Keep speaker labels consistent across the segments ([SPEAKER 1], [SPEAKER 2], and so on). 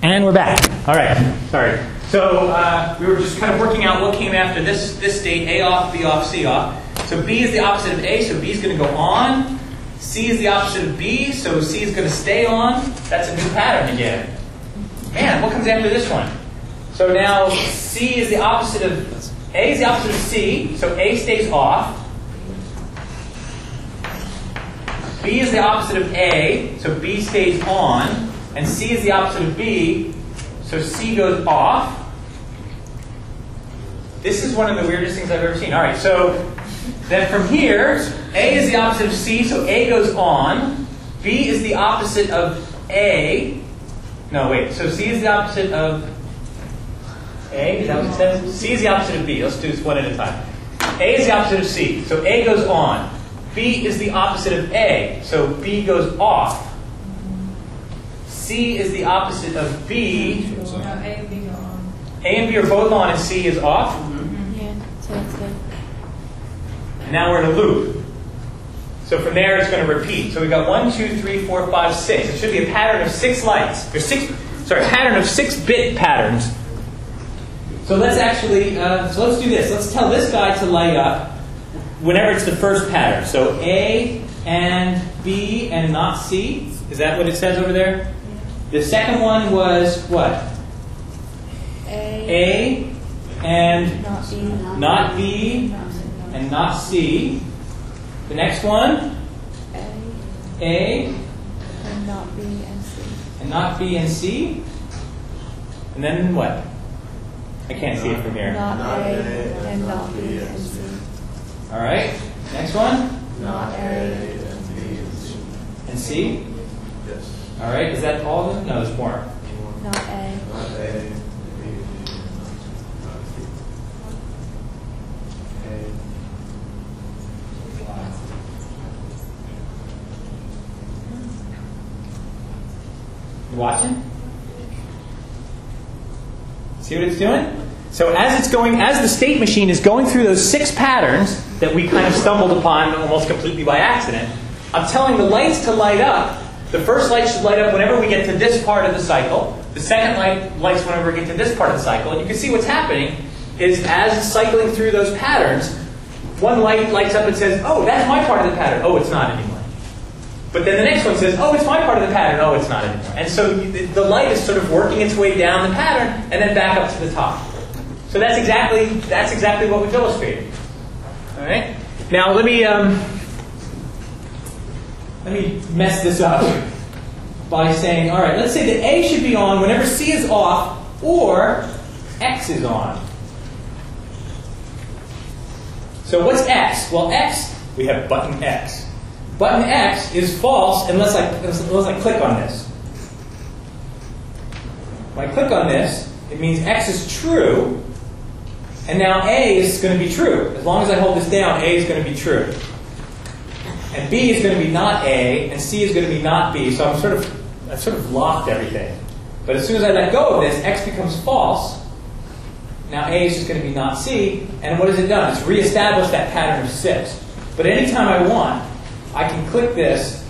[SPEAKER 1] And we're back. All right. Sorry. So we were just kind of working out what came after this state, A off, B off, C off. So B is the opposite of A, so B is going to go on. C is the opposite of B, so C is going to stay on. That's a new pattern again. Man, what comes after this one? So now C is the opposite of, A is the opposite of C, so A stays off. B is the opposite of A, so B stays on. And C is the opposite of B, so C goes off. This is one of the weirdest things I've ever seen. All right, so then from here, A is the opposite of C, so A goes on. B is the opposite of A. No, wait, so C is the opposite of A, is that what it says? C is the opposite of B. Let's do this one at a time. A is the opposite of C, so A goes on. B is the opposite of A, so B goes off. C is the opposite of B.
[SPEAKER 2] No, A and B are on.
[SPEAKER 1] A and B are both on and C is off.
[SPEAKER 2] Yeah, so that's good.
[SPEAKER 1] And now we're in a loop. So from there it's going to repeat. So we've got 1, 2, 3, 4, 5, 6. It should be a pattern of 6 lights. There's pattern of 6-bit patterns. So let's actually, so let's do this. Let's tell this guy to light up whenever it's the first pattern. So A and B and not C. Is that what it says over there? The second one was what? A and not B and not C. The next one? A
[SPEAKER 2] and not B and C.
[SPEAKER 1] and not B and C. And then what? I can't see it from here.
[SPEAKER 2] Not A and not B and C.
[SPEAKER 1] All right. Next one?
[SPEAKER 2] Not A
[SPEAKER 3] and B
[SPEAKER 1] and C.
[SPEAKER 3] Yes.
[SPEAKER 1] All right. Is that all of them? No, there's more.
[SPEAKER 2] Not A.
[SPEAKER 3] Not A, B, not C.
[SPEAKER 1] You watching? See what it's doing? So as the state machine is going through those 6 patterns that we kind of stumbled upon almost completely by accident, I'm telling the lights to light up. The first light should light up whenever we get to this part of the cycle. The second light lights whenever we get to this part of the cycle. And you can see what's happening is as it's cycling through those patterns, one light lights up and says, oh, that's my part of the pattern. Oh, it's not anymore. But then the next one says, oh, it's my part of the pattern. Oh, it's not anymore. And so the light is sort of working its way down the pattern and then back up to the top. So that's exactly what we've illustrated. All right. Now let me mess this up by saying, all right, let's say that A should be on whenever C is off or X is on. So what's X? Well, X, we have button X. Button X is false unless I click on this. When I click on this, it means X is true. And now A is going to be true. As long as I hold this down, A is going to be true. And B is going to be not A, and C is going to be not B. So I've sort of locked everything. But as soon as I let go of this, X becomes false. Now A is just going to be not C. And what has it done? It's reestablished that pattern of 6. But anytime I want, I can click this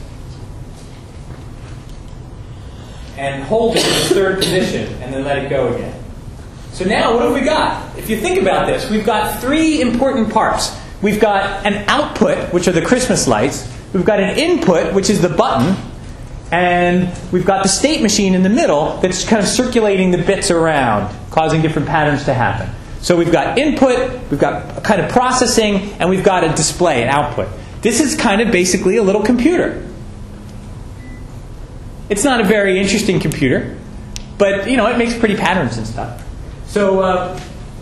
[SPEAKER 1] and hold it in the third position and then let it go again. So now, what have we got? If you think about this, we've got 3 important parts. We've got an output, which are the Christmas lights. We've got an input, which is the button. And we've got the state machine in the middle that's kind of circulating the bits around, causing different patterns to happen. So we've got input, we've got a kind of processing, and we've got a display, an output. This is kind of basically a little computer. It's not a very interesting computer, but it makes pretty patterns and stuff. So,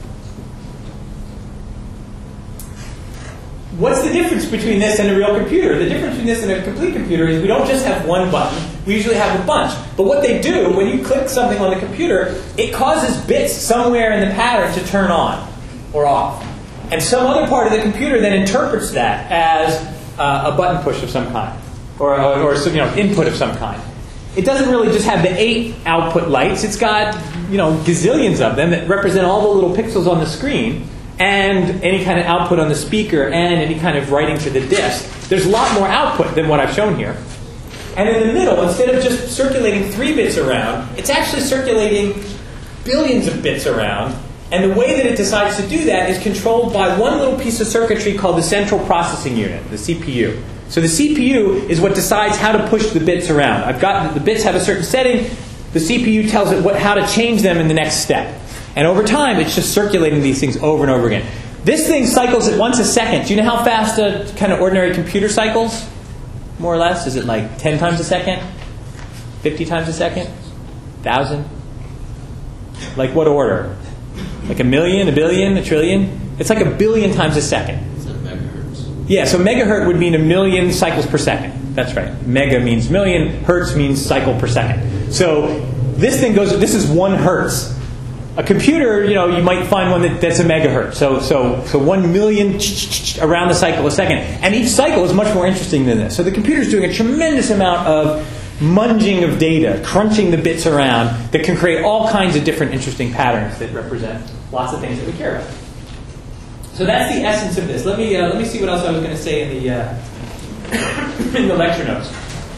[SPEAKER 1] what's the difference between this and a real computer? The difference between this and a complete computer is we don't just have one button. We usually have a bunch. But what they do, when you click something on the computer, it causes bits somewhere in the pattern to turn on or off. And some other part of the computer then interprets that as a button push of some kind or input of some kind. It doesn't really just have the 8 output lights. It's got gazillions of them that represent all the little pixels on the screen and any kind of output on the speaker and any kind of writing to the disk. There's a lot more output than what I've shown here. And in the middle, instead of just circulating 3 bits around, it's actually circulating billions of bits around. And the way that it decides to do that is controlled by one little piece of circuitry called the central processing unit, the CPU. So the CPU is what decides how to push the bits around. I've got the bits have a certain setting. The CPU tells it how to change them in the next step. And over time, it's just circulating these things over and over again. This thing cycles at once a second. Do you know how fast a kind of ordinary computer cycles? More or less? Is it like 10 times a second? 50 times a second? 1,000? Like what order? Like a million, a billion, a trillion? It's like 1 billion times a second.
[SPEAKER 3] It's in megahertz.
[SPEAKER 1] Yeah, so megahertz would mean 1 million cycles per second. That's right. Mega means million, hertz means cycle per second. So this thing goes, this is 1 hertz. A computer, you might find one that's a megahertz. So 1 million around the cycle a second. And each cycle is much more interesting than this. So the computer's doing a tremendous amount of munging of data, crunching the bits around that can create all kinds of different interesting patterns that represent lots of things that we care about. So that's the essence of this. Let me see what else I was going to say in the in the lecture notes.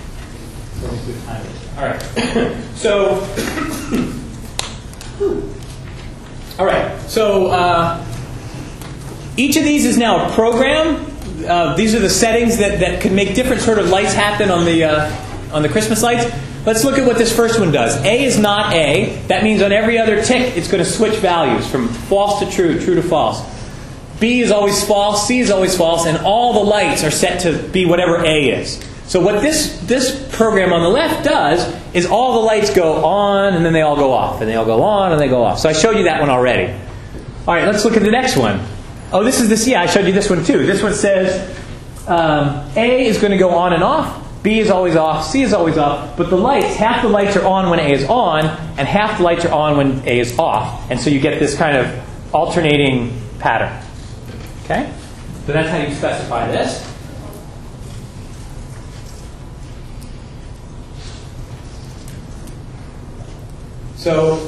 [SPEAKER 1] All right. So, all right. So each of these is now a program. These are the settings that can make different sort of lights happen on the Christmas lights. Let's look at what this first one does. A is not A. That means on every other tick, it's going to switch values from false to true, true to false. B is always false, C is always false, and all the lights are set to be whatever A is. So what this program on the left does is all the lights go on, and then they all go off, and they all go on, and they go off. So I showed you that one already. All right, let's look at the next one. Oh, this is this. Yeah, I showed you this one too. This one says A is going to go on and off. B is always off, C is always off, but the lights, half the lights are on when A is on, and half the lights are on when A is off. And so you get this kind of alternating pattern. Okay? So that's how you specify this. So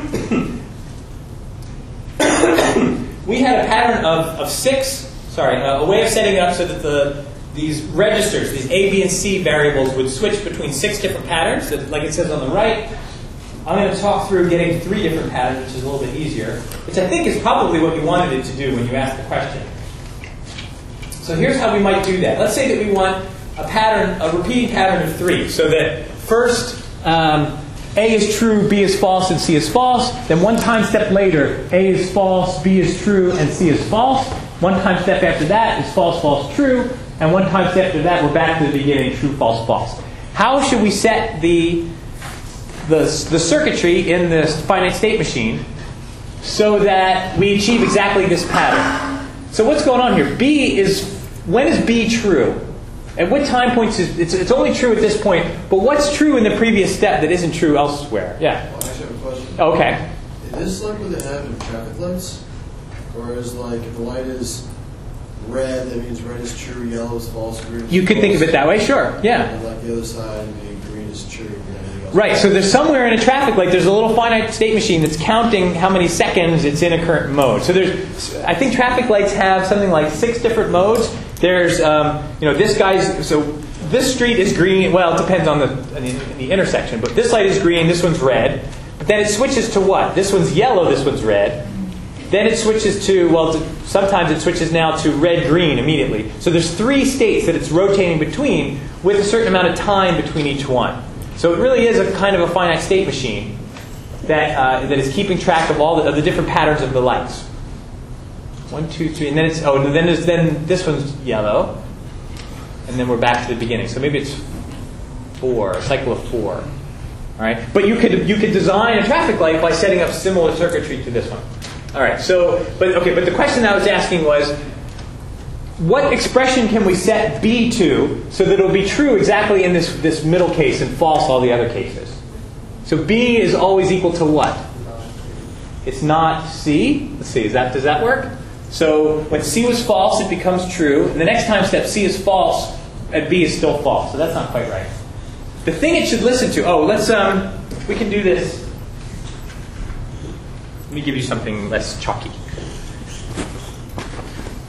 [SPEAKER 1] we had a pattern of 6, a way of setting it up so that these registers, these A, B, and C variables would switch between 6 different patterns, like it says on the right. I'm going to talk through getting 3 different patterns, which is a little bit easier, which I think is probably what you wanted it to do when you asked the question. So here's how we might do that. Let's say that we want a repeating pattern of 3, so that first A is true, B is false, and C is false. Then one time step later, A is false, B is true, and C is false. One time step after that is false, false, true. And one time step after that, we're back to the beginning, true, false, false. How should we set the circuitry in this finite state machine so that we achieve exactly this pattern? So what's going on here? When is B true? At what time points it's only true at this point, but what's true in the previous step that isn't true elsewhere? Yeah.
[SPEAKER 3] Well, I actually have a question.
[SPEAKER 1] Okay.
[SPEAKER 3] Is this like what they have in traffic lights? Or is like if the light is red, that means red is true, yellow is false, green is false?
[SPEAKER 1] You could think of it that way, sure. Yeah.
[SPEAKER 3] And like the other side, being green is true, and everything else.
[SPEAKER 1] Right, so there's somewhere in a traffic light, there's a little finite state machine that's counting how many seconds it's in a current mode. So I think traffic lights have something like 6 different modes. There's, so this street is green. Well, it depends on the intersection, but this light is green, this one's red. But then it switches to what? This one's yellow, this one's red. Then it switches to, sometimes it switches now to red-green immediately. So there's 3 states that it's rotating between with a certain amount of time between each one. So it really is a kind of a finite state machine that is keeping track of all the different patterns of the lights. 1, 2, 3, and then this one's yellow, and then we're back to the beginning. So maybe it's 4, a cycle of 4. All right, but you could design a traffic light by setting up similar circuitry to this one. All right, but the question I was asking was, what expression can we set B to so that it'll be true exactly in this middle case and false all the other cases? So B is always equal to what? It's not C. Let's see, does that work? So when C was false, it becomes true. And the next time step, C is false, and B is still false. So that's not quite right. The thing it should listen to. We can do this. Let me give you something less chalky.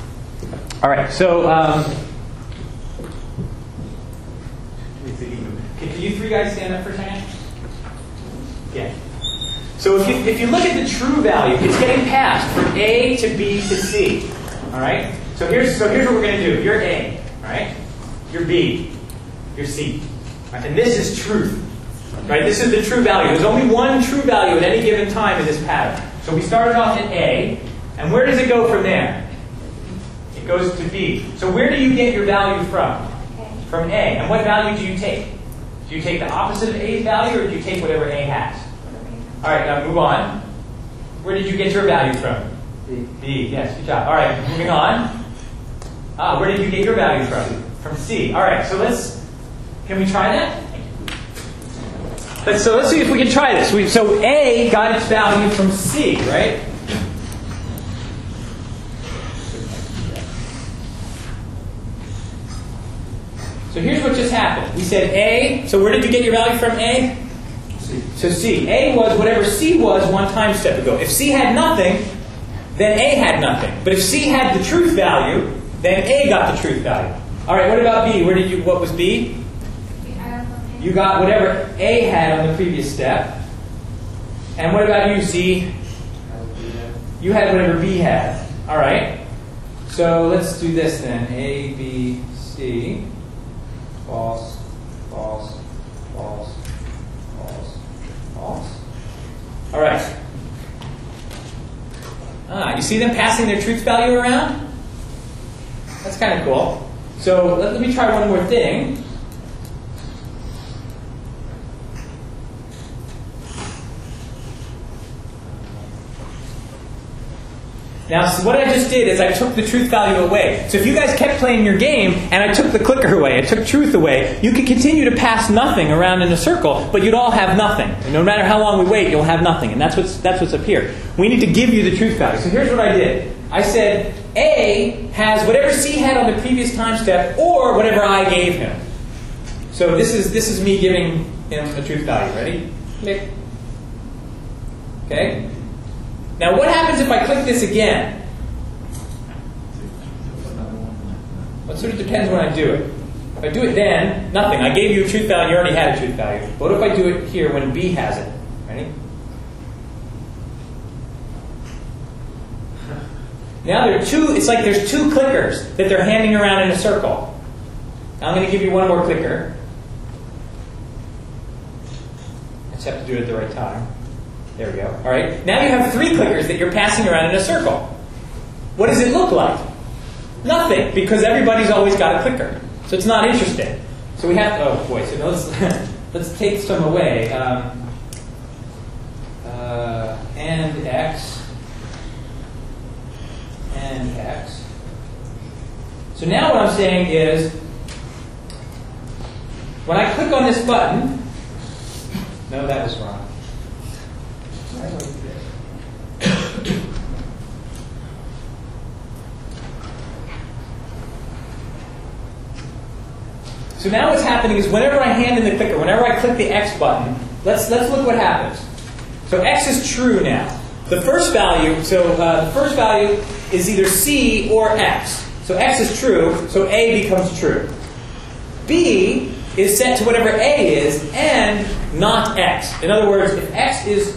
[SPEAKER 1] All right. So you three guys stand up for a second? Yeah. So if you look at the true value, it's getting passed from A to B to C. All right? So here's what we're going to do. You're A, all right? You're B. You're C. Right? And this is truth. Right? This is the true value. There's only one true value at any given time in this pattern. So we started off at A, and where does it go from there? It goes to B. So where do you get your value from? From A. And what value do you take? Do you take the opposite of A's value, or do you take whatever A has? All right, now move on. Where did you get your value from? B. B, yes, good job. All right, moving on. Where did you get your value from? From C. All right, so can we try that? So let's see if we can try this. So A got its value from C, right? So here's what just happened. We said A, so where did you get your value from A? C. So C. A was whatever C was one time step ago. If C had nothing, then A had nothing. But if C had the truth value, then A got the truth value. All right, what about B? What was B? You got whatever A had on the previous step. And what about you, C? You had whatever B had. All right. So let's do this then. A, B, C. False, false, false, false, false. All right. You see them passing their truth value around? That's kind of cool. So let me try one more thing. Now, so what I just did is I took the truth value away. So if you guys kept playing your game and I took the clicker away, I took truth away, you could continue to pass nothing around in a circle, but you'd all have nothing. And no matter how long we wait, you'll have nothing. And that's what's up here. We need to give you the truth value. So here's what I did. I said A has whatever C had on the previous time step or whatever I gave him. So this is me giving him a truth value. Ready? Click. Okay? Now what happens if I click this again? Well, it sort of depends when I do it. If I do it then, nothing. I gave you a truth value, you already had a truth value. What if I do it here when B has it? Ready? Now it's like there's two clickers that they're handing around in a circle. Now I'm going to give you one more clicker. I just have to do it at the right time. There we go. All right. Now you have three clickers that you're passing around in a circle. What does it look like? Nothing, because everybody's always got a clicker. So it's not interesting. So we have. Oh boy. So let's take some away. And X. And X. So now what I'm saying is, when I click on this button, no, that was wrong. So now what's happening is whenever I hand in the clicker, whenever I click the X button, let's look what happens. So X is true now. The first value, is either C or X. So X is true, so A becomes true. B is set to whatever A is and not X. In other words, if X is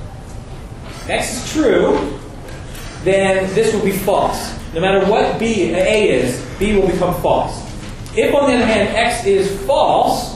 [SPEAKER 1] true, then this will be false. No matter what A is, B will become false. If, on the other hand, X is false,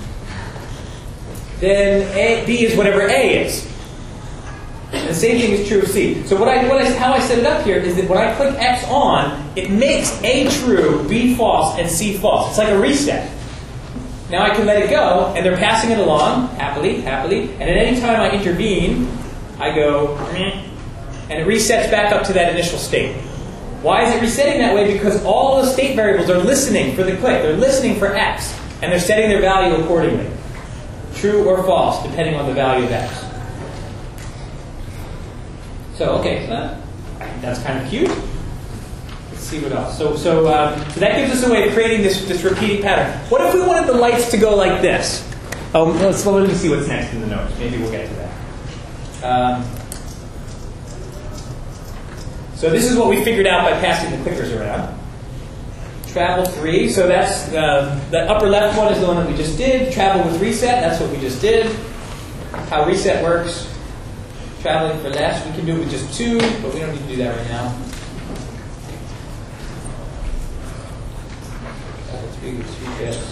[SPEAKER 1] then B is whatever A is. And the same thing is true of C. So how I set it up here is that when I click X on, it makes A true, B false, and C false. It's like a reset. Now I can let it go, and they're passing it along, happily, and at any time I intervene, I go, and it resets back up to that initial state. Why is it resetting that way? Because all the state variables are listening for the click. They're listening for X, and they're setting their value accordingly. True or false, depending on the value of X. So, okay, so that's kind of cute. Let's see what else. So that gives us a way of creating this repeating pattern. What if we wanted the lights to go like this? Oh, let me see what's next in the notes. Maybe we'll get to that. So this is what we figured out by passing the clickers around. Travel 3, so that's the upper left one is the one that we just did. Travel with reset, that's what we just did. How reset works. Traveling for less, we can do it with just 2, but we don't need to do that right now. Travel 3 with resets.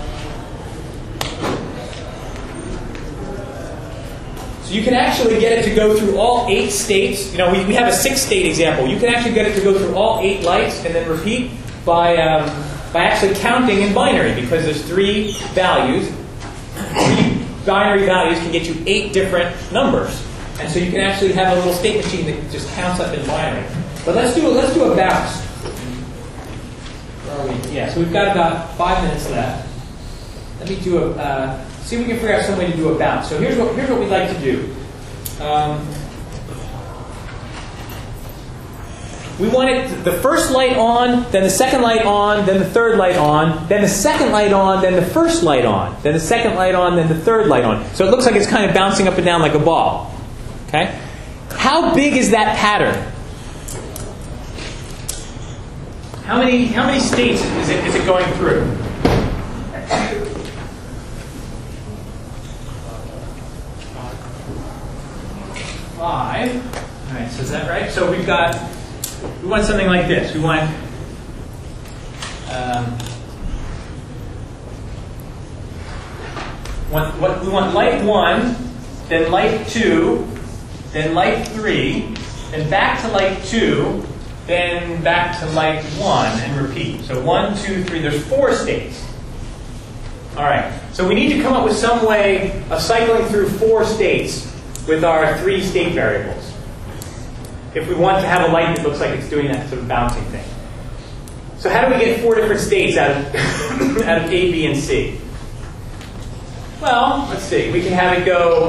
[SPEAKER 1] So you can actually get it to go through all 8 states. You know, we have a 6-state example. You can actually get it to go through all 8 lights and then repeat by actually counting in binary, because there's 3 values. 3 binary values can get you 8 different numbers, and so you can actually have a little state machine that just counts up in binary. But let's do a bounce. Where are we? Yeah, so we've got about 5 minutes left. Let me do see if we can figure out some way to do a bounce. So here's what we'd like to do. We want it the first light on, then the second light on, then the third light on, then the second light on, then the first light on, then the second light on, then the third light on. So it looks like it's kind of bouncing up and down like a ball. Okay? How big is that pattern? How many states is it going through? 5. All right, so is that right? So we want something like this. We want light 1, then light 2, then light 3, then back to light 2, then back to light 1, and repeat. So 1, 2, 3. There's 4 states. All right. So we need to come up with some way of cycling through 4 states with our 3 state variables, if we want to have a light that looks like it's doing that sort of bouncing thing. So how do we get 4 different states out of out of A, B, and C? Well, let's see. We can have it go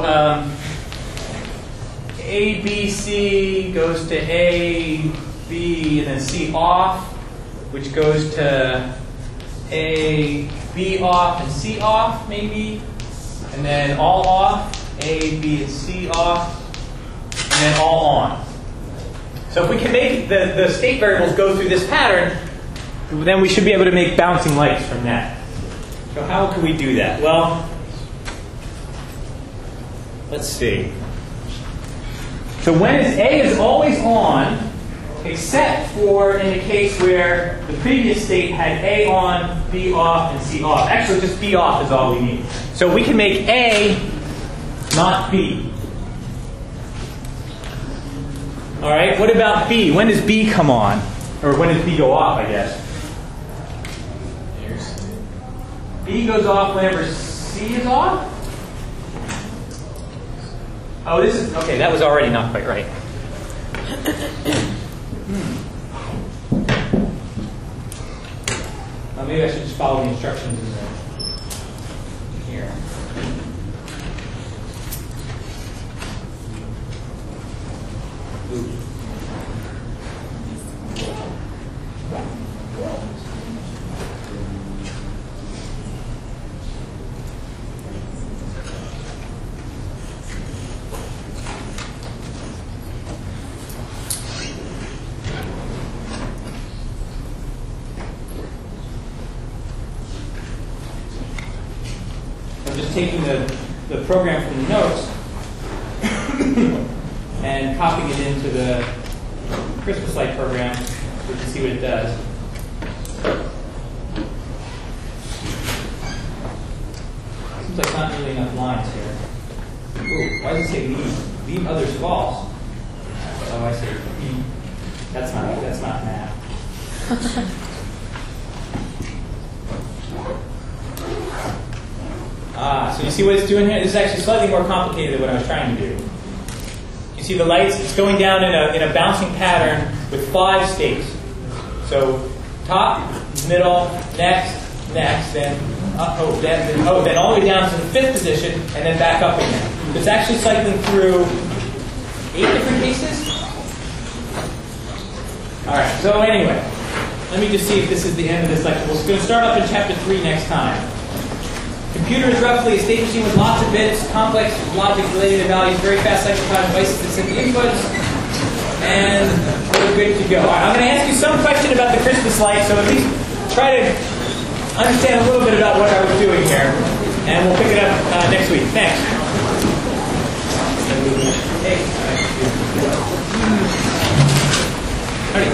[SPEAKER 1] A, B, C goes to A, B, and then C off, which goes to A, B off, and C off, maybe. And then all off, A, B, and C off, and then all on. So if we can make the state variables go through this pattern, then we should be able to make bouncing lights from that. So how can we do that? Well, let's see. So A is always on, except for in the case where the previous state had A on, B off, and C off. Actually, just B off is all we need. So we can make A not B. All right, what about B? When does B come on? Or when does B go off, I guess? B goes off whenever C is off? Oh, this is, okay, that was already not quite right. Maybe I should just follow the instructions in here. Ooh. Taking the program from the notes and copying it into the Christmas light program so we can see what it does. Seems like not really enough lines here. Ooh, why does it say leave? Leave others false. Oh, I see. That's not math. So you see what it's doing here? This is actually slightly more complicated than what I was trying to do. You see the lights? It's going down in a bouncing pattern with 5 states. So top, middle, next, then then all the way down to the 5th position, and then back up again. So it's actually cycling through 8 different cases. All right. So anyway, let me just see if this is the end of this lecture. We're going to start up in chapter 3 next time. Computer is roughly a state machine with lots of bits, complex logic related to values, very fast cycle time devices that send the inputs, and we're good to go. All right, I'm going to ask you some question about the Christmas light, so at least try to understand a little bit about what I was doing here, and we'll pick it up next week. Thanks. Hey. Howdy.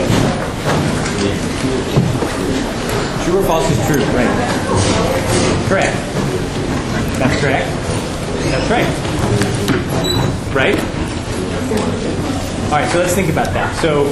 [SPEAKER 1] True or false is true, right? Correct. That's correct. That's right. Right? All right, so let's think about that. So,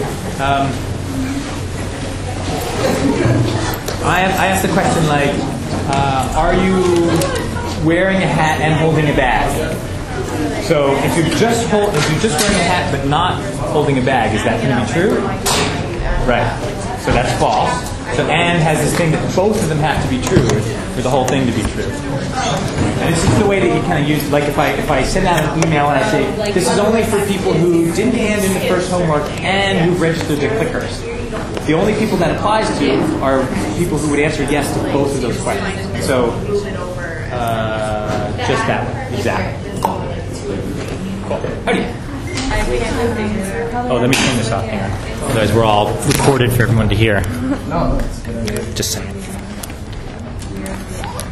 [SPEAKER 1] I asked the question like, are you wearing a hat and holding a bag? So, if you're just wearing a hat but not holding a bag, is that going to be true? Right. So that's false. So and has this thing that both of them have to be true for the whole thing to be true. And this is the way that you kind of use, like if I send out an email and I say, this is only for people who didn't hand in the first homework and who've registered their clickers. The only people that applies to are people who would answer yes to both of those questions. So, just that one. Exactly. Cool. Howdy. Oh, let me turn this off. Hang on. Otherwise, we're all recorded for everyone to hear.
[SPEAKER 3] No, that's good.
[SPEAKER 1] Just saying.